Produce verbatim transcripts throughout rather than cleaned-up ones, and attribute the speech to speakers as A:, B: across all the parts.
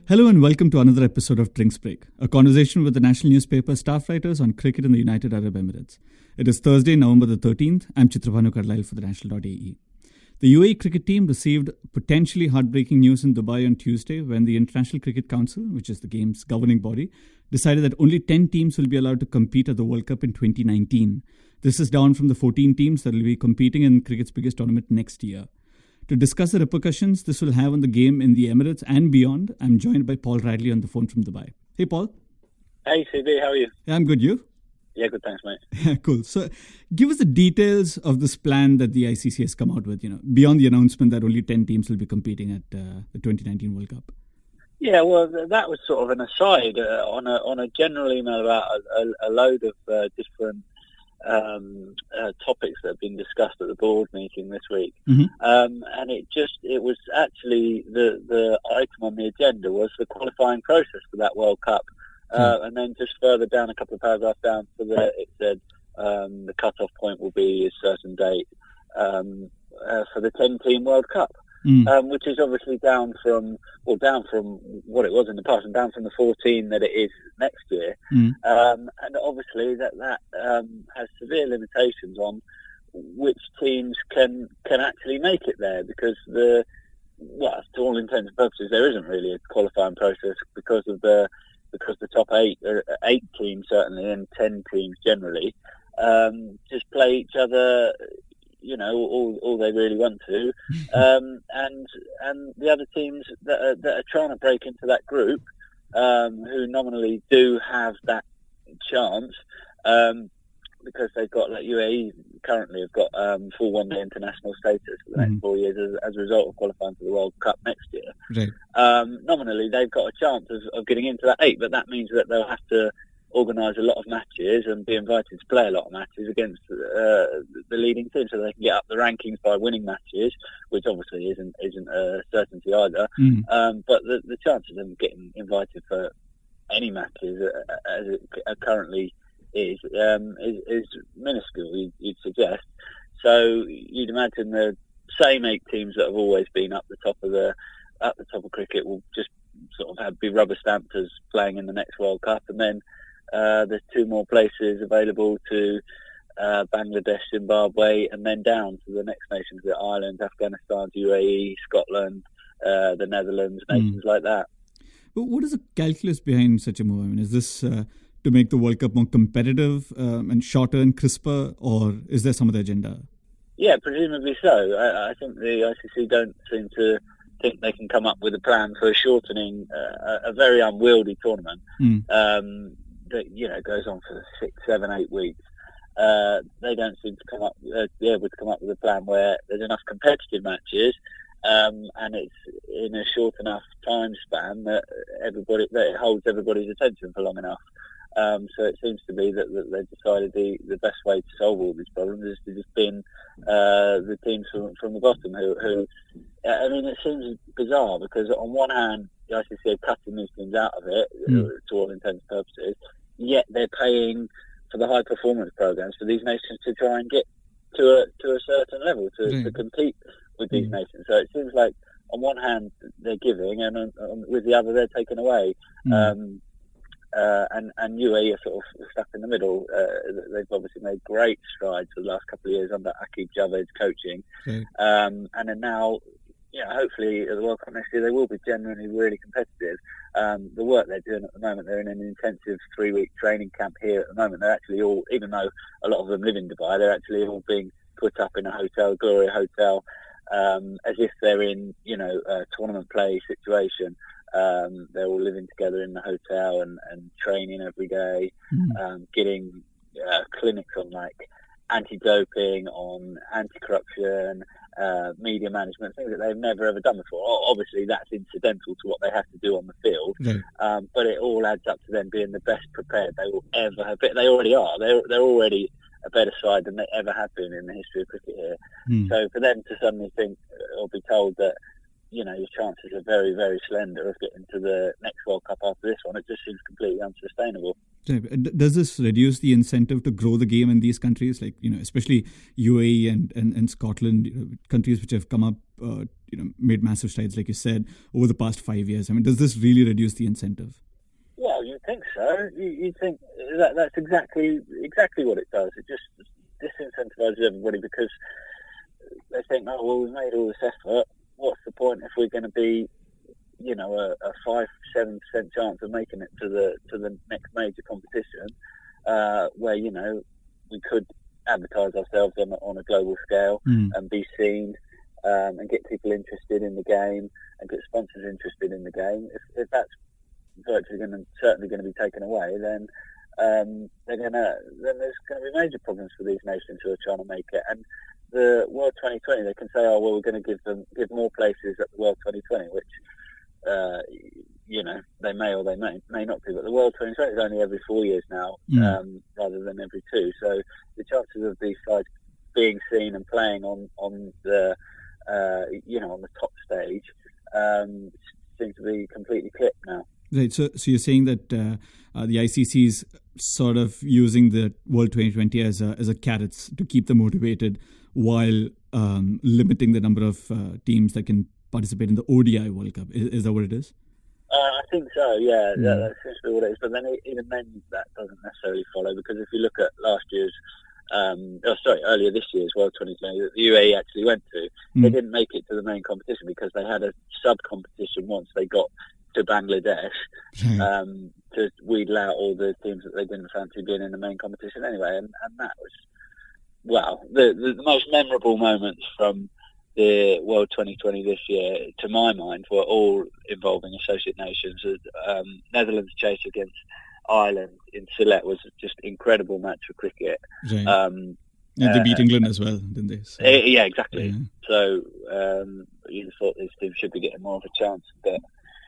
A: Hello and welcome to another episode of Drinks Break, a conversation with the national newspaper staff writers on cricket in the United Arab Emirates. It is Thursday, November the thirteenth. I'm Chitrabhanu Carlyle for the National dot A E. The U A E cricket team received potentially heartbreaking news in Dubai on Tuesday when the International Cricket Council, which is the game's governing body, decided that only ten teams will be allowed to compete at the World Cup in twenty nineteen. This is down from the fourteen teams that will be competing in cricket's biggest tournament next year. To discuss the repercussions this will have on the game in the Emirates and beyond, I'm joined by Paul Radley on the phone from Dubai. Hey, Paul.
B: Hey, C B, how are you?
A: Yeah, I'm good. You?
B: Yeah, good, thanks, mate.
A: Yeah, cool. So, give us the details of this plan that the I C C has come out with, you know, beyond the announcement that only ten teams will be competing at uh, the twenty nineteen World Cup.
B: Yeah, well, that was sort of an aside uh, on a on a general email about a, a, a load of uh, different um, uh, topics that have been discussed at the board meeting this week.
A: Mm-hmm.
B: Um, and it just, it was actually, the, the item on the agenda was the qualifying process for that World Cup. Uh, and then just further down, a couple of paragraphs down, so that it said um, the cut-off point will be a certain date um, uh, for the ten-team World Cup,
A: mm.
B: um, which is obviously down from, well, down from what it was in the past, and down from the fourteen that it is next year.
A: Mm.
B: Um, and obviously that that um, has severe limitations on which teams can can actually make it there, because the well, to all intents and purposes, there isn't really a qualifying process because of the because the top eight, uh, eight teams certainly, and ten teams generally, um, just play each other, you know, all, all they really want to, um, and and the other teams that are, that are trying to break into that group, um, who nominally do have that chance, um, because they've got, like U A E currently have got um, full one-day international status for the next mm. four years as, as a result of qualifying for the World Cup next year.
A: Right.
B: Um, nominally, they've got a chance of, of getting into that eight, but that means that they'll have to organise a lot of matches and be invited to play a lot of matches against uh, the leading team, so they can get up the rankings by winning matches, which obviously isn't isn't a certainty either.
A: Mm.
B: Um, but the, the chances of them getting invited for any matches, uh, as it uh, currently is, um, is is minuscule, you'd, you'd suggest. So you'd imagine the same eight teams that have always been up the top of the up the top of cricket will just sort of have, be rubber stamped as playing in the next World Cup, and then uh, there's two more places available to uh, Bangladesh, Zimbabwe, and then down to the next nations, the Ireland, Afghanistan, U A E, Scotland, uh, the Netherlands, nations mm. like that.
A: But what is the calculus behind such a move? I mean, is this uh, to make the World Cup more competitive um, and shorter and crisper, or is there some other agenda?
B: Yeah, presumably so. I, I think the I C C don't seem to think they can come up with a plan for shortening uh, a, a very unwieldy tournament
A: mm.
B: um, that, you know, goes on for six, seven, eight weeks. Uh, they don't seem to come up uh, be able to come up with a plan where there's enough competitive matches um, and it's in a short enough time span that everybody that it holds everybody's attention for long enough. Um, so it seems to be that, that they've decided the, the best way to solve all these problems is to just pin uh, the teams from, from the bottom. Who, who, I mean, it seems bizarre because on one hand, the I C C are cutting these teams out of it mm. uh, to all intents and purposes, yet they're paying for the high performance programs for these nations to try and get to a to a certain level to, mm. to compete with these mm. nations. So it seems like on one hand they're giving, and on, on, with the other they're taking away. Mm. Um, Uh, and, and U A E are sort of stuck in the middle. Uh, they've obviously made great strides for the last couple of years under Aqib Javed's coaching.
A: Okay.
B: Um, and then now, you know, hopefully at the World Cup next year, they will be genuinely really competitive. Um, the work they're doing at the moment, they're in an intensive three-week training camp here at the moment. They're actually all, even though a lot of them live in Dubai, they're actually all being put up in a hotel, Gloria Hotel, um, as if they're in, you know, a tournament play situation. Um, they're all living together in the hotel and, and training every day,
A: mm.
B: um, getting uh, clinics on like anti-doping, on anti-corruption, uh, media management, things that they've never ever done before. Obviously, that's incidental to what they have to do on the field,
A: right.
B: um, but it all adds up to them being the best prepared they will ever have been. They already are. They're, they're already a better side than they ever have been in the history of cricket here.
A: Mm.
B: So for them to suddenly think or be told that, you know, your chances are very, very slender of getting to the next World Cup after this one, it just seems completely unsustainable.
A: Does this reduce the incentive to grow the game in these countries, like, you know, especially U A E and, and, and Scotland, you know, countries which have come up uh, you know, made massive strides, like you said, over the past five years. I mean, does this really reduce the incentive?
B: Well, you think so. You, you think that that's exactly exactly what it does. It just disincentivizes everybody because they think, oh, well, we've made all this effort. What's the point if we're going to be, you know, a, a five, seven percent chance of making it to the to the next major competition, uh, where you know we could advertise ourselves on, on a global scale mm. and be seen um, and get people interested in the game and get sponsors interested in the game. If, if that's virtually going to certainly going to be taken away, then um, they're going to then there's going to be major problems for these nations who are trying to make it. And the World twenty twenty, they can say, oh well, we're going to give them give more places at the World twenty twenty, which uh, you know they may or they may may not do. But the World twenty twenty is only every four years now, mm. um, rather than every two. So the chances of these sides being seen and playing on on the uh, you know on the top stage um, seem to be completely clipped now.
A: Right. So, so you're saying that uh, uh, the I C C is sort of using the World twenty twenty as a as a carrot to keep them motivated, while um, limiting the number of uh, teams that can participate in the O D I World Cup. Is, is that what it is?
B: Uh, I think so. Yeah, mm. that, that seems to be what it is. But then even then, that doesn't necessarily follow, because if you look at last year's, um, oh sorry, earlier this year's World twenty twenty that the U A E actually went to, mm. they didn't make it to the main competition because they had a sub competition once they got to Bangladesh um, to wheedle out all the teams that they didn't fancy being in the main competition anyway, and, and that was, well, the, the the most memorable moments from the World twenty twenty this year, to my mind, were all involving associate nations. Um, Netherlands chase against Ireland in Sylhet was just incredible match for cricket.
A: Right.
B: Um,
A: and they beat uh, England as well, didn't they? So,
B: yeah, exactly. Yeah. So um, you thought these teams should be getting more of a chance, but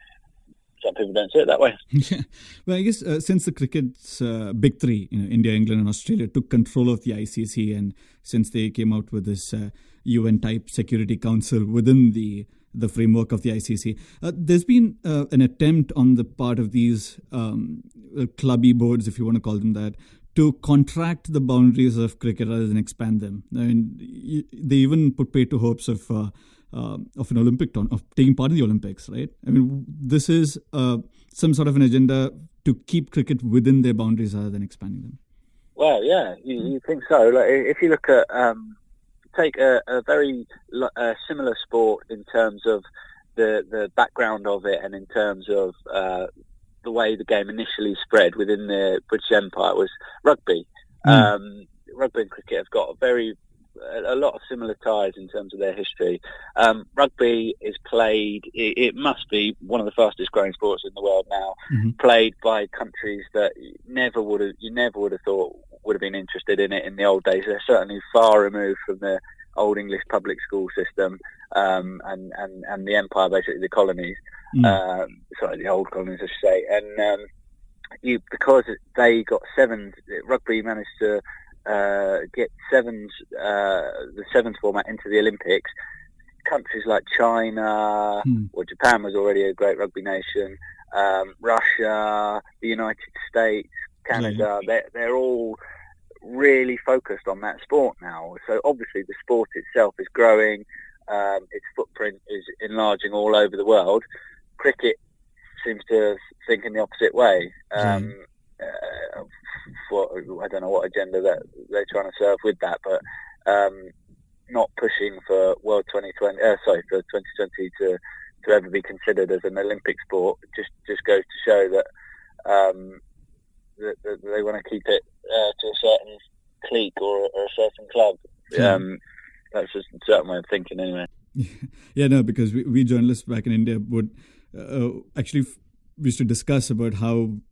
B: some people don't see it that way.
A: Yeah. Well, I guess uh, since the cricket's uh, big three, you know, India, England and Australia, took control of the I C C, and since they came out with this uh, U N-type Security Council within the the framework of the I C C, uh, there's been uh, an attempt on the part of these um, clubby boards, if you want to call them that, to contract the boundaries of cricket rather than expand them. I mean, they even put pay to hopes of uh, uh, of an Olympic ton of taking part in the Olympics, right? I mean, this is uh, some sort of an agenda to keep cricket within their boundaries rather than expanding them.
B: Well, yeah, you, you think so. Like, if you look at um, take a, a very uh, similar sport in terms of the the background of it, and in terms of uh, the way the game initially spread within the British Empire, was rugby. Mm. Um, rugby and cricket have got a very a lot of similar ties in terms of their history. Um, rugby is played, it, it must be one of the fastest growing sports in the world now, mm-hmm. played by countries that never would have, you never would have thought would have been interested in it in the old days. They're certainly far removed from the old English public school system, um, and, and, and the empire, basically the colonies, mm. um, sorry, the old colonies, I should say. And um, you, because they got sevens, rugby managed to Uh, get sevens, uh, the sevens format into the Olympics. Countries like China, hmm. or Japan was already a great rugby nation, um, Russia, the United States, Canada, yeah. they're, they're all really focused on that sport now. So obviously the sport itself is growing, um, its footprint is enlarging all over the world. Cricket seems to think in the opposite way. Um, yeah. Uh, for, I don't know what agenda that they're trying to serve with that, but um, not pushing for World twenty twenty, uh, sorry, for twenty twenty to, to ever be considered as an Olympic sport just just goes to show that, um, that, that they want to keep it uh, to a certain clique or, or a certain club.
A: Yeah.
B: Um, that's just a certain way of thinking, anyway.
A: Yeah, no, because we, we journalists back in India would uh, actually we used to discuss about how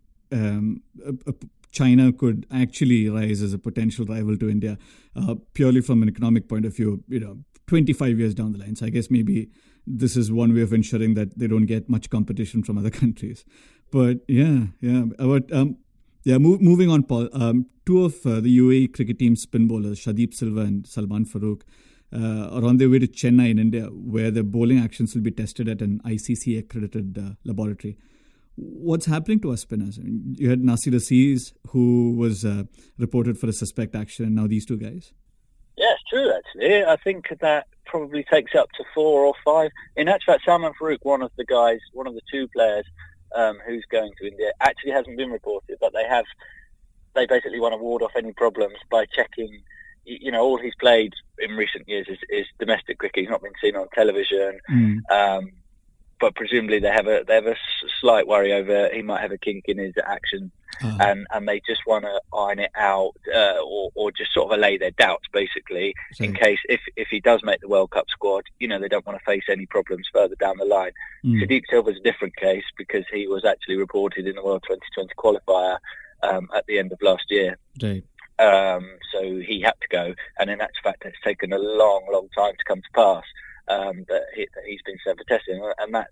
A: Um, a, a China could actually rise as a potential rival to India, uh, purely from an economic point of view, you know, twenty-five years down the line. So I guess maybe this is one way of ensuring that they don't get much competition from other countries. But yeah, yeah. But, um, yeah, move, moving on, Paul. Um, two of uh, the U A E cricket team's spin bowlers, Shadib Silva and Salman Farooq, uh, are on their way to Chennai in India, where their bowling actions will be tested at an I C C-accredited uh, laboratory. What's happening to our spinners? I mean, you had Nasir Aziz, who was uh, reported for a suspect action, and now these two guys.
B: Yeah, it's true, actually. I think that probably takes up to four or five. In actual fact, Salman Farouk, one of the guys, one of the two players um, who's going to India, actually hasn't been reported, but they have. They basically want to ward off any problems by checking. You know, all he's played in recent years is, is domestic cricket. He's not been seen on television. Mm. Um, but presumably they have a they have a slight worry over he might have a kink in his action, oh. and and they just want to iron it out, uh, or or just sort of allay their doubts, basically, so, in case if if he does make the World Cup squad, you know, they don't want to face any problems further down the line. Mm. Sadiq Silva's a different case because he was actually reported in the World twenty twenty qualifier um, at the end of last year.
A: Right.
B: Um, so he had to go, and in actual fact, it's taken a long, long time to come to pass. Um, that, he, that he's been sent for testing, and that's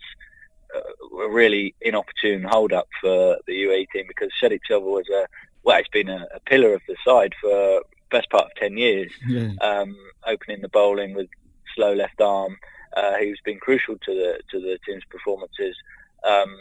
B: uh, a really inopportune hold-up for the U A E team because Sadiq Silva was a well, he's been a, a pillar of the side for the best part of ten years, yeah. um, opening the bowling with slow left arm. Uh, who's been crucial to the to the team's performances. Um,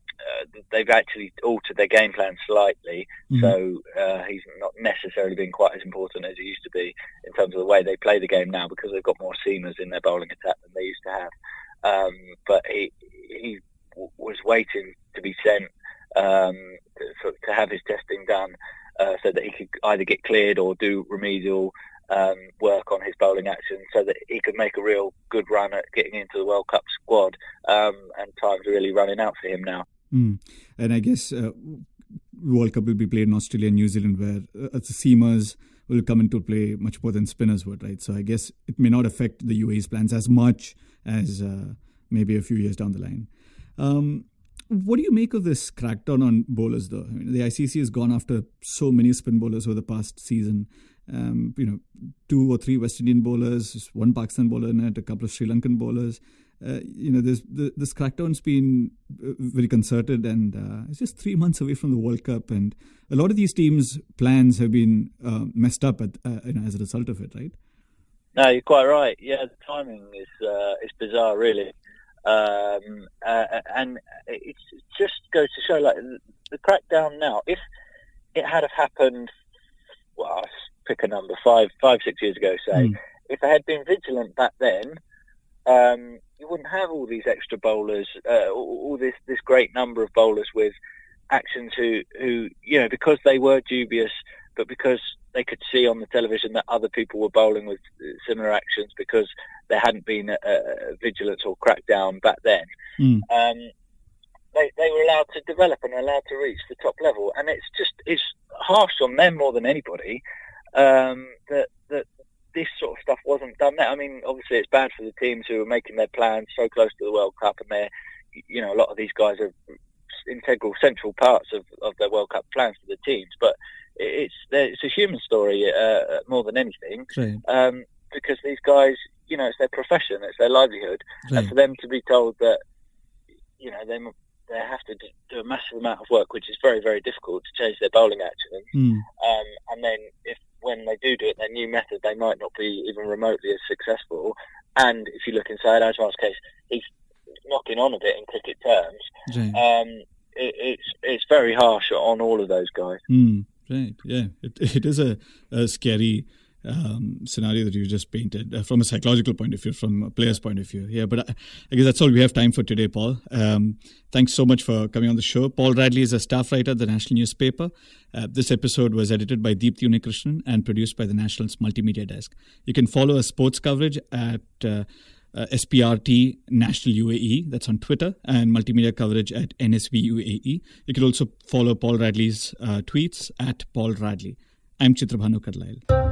B: uh, they've actually altered their game plan slightly, mm-hmm. so uh, he's not necessarily been quite as important as he used to be in terms of the way they play the game now because they've got more seamers in their bowling attack than they used to have. Um, but he he w- was waiting to be sent um, to, for, to have his testing done uh, so that he could either get cleared or do remedial um, work on his bowling action so that he could make a real good run at getting into the World Cup squad. Um, and time's really running out for him now.
A: Mm. And I guess uh, World Cup will be played in Australia and New Zealand, where uh, the seamers will come into play much more than spinners would, right? So I guess it may not affect the U A E's plans as much as uh, maybe a few years down the line. Um, what do you make of this crackdown on bowlers, though? I mean, the I C C has gone after so many spin bowlers over the past season. Um, you know, two or three West Indian bowlers, one Pakistan bowler in it, a couple of Sri Lankan bowlers. Uh, you know, this this crackdown's been very concerted, and uh, it's just three months away from the World Cup, and a lot of these teams' plans have been uh, messed up at, uh, you know, as a result of it, right?
B: No, you're quite right. Yeah, the timing is uh, is bizarre, really, um, uh, and it just goes to show, like, the crackdown now. If it had have happened, well, pick a number, five, five, six years ago, say, mm. if they had been vigilant back then. Um, you wouldn't have all these extra bowlers, uh, all, all this this great number of bowlers with actions who, who, you know, because they were dubious, but because they could see on the television that other people were bowling with similar actions because there hadn't been a, a vigilance or crackdown back then. Mm. Um, they they were allowed to develop and allowed to reach the top level, and it's just it's harsh on them more than anybody um, that that. This sort of stuff wasn't done there. I mean, obviously it's bad for the teams who are making their plans so close to the World Cup, and they're, you know, a lot of these guys are integral, central parts of, of their World Cup plans for the teams. But it's it's a human story uh, more than anything,
A: right.
B: um, because these guys, you know, it's their profession, it's their livelihood, right. and for them to be told that, you know, they they have to do a massive amount of work, which is very, very difficult to change their bowling action,
A: mm.
B: um, and then if when they do do it, their new method, they might not be even remotely as successful. And if you look inside Ajmal's case, he's knocking on a bit in cricket terms.
A: Right.
B: Um, it, it's it's very harsh on all of those guys.
A: Mm, right, yeah. It, it is a, a scary um, scenario that you just painted uh, from a psychological point of view, from a player's point of view. Yeah, but I, I guess that's all we have time for today, Paul. Um, thanks so much for coming on the show. Paul Radley is a staff writer at the National Newspaper. Uh, this episode was edited by Deepthi Unnikrishnan and produced by the National's Multimedia Desk. You can follow our sports coverage at uh, uh, S P R T National U A E, that's on Twitter, and multimedia coverage at N S V U A E. You can also follow Paul Radley's uh, tweets at Paul Radley. I'm Chitrabhanu Kadlail.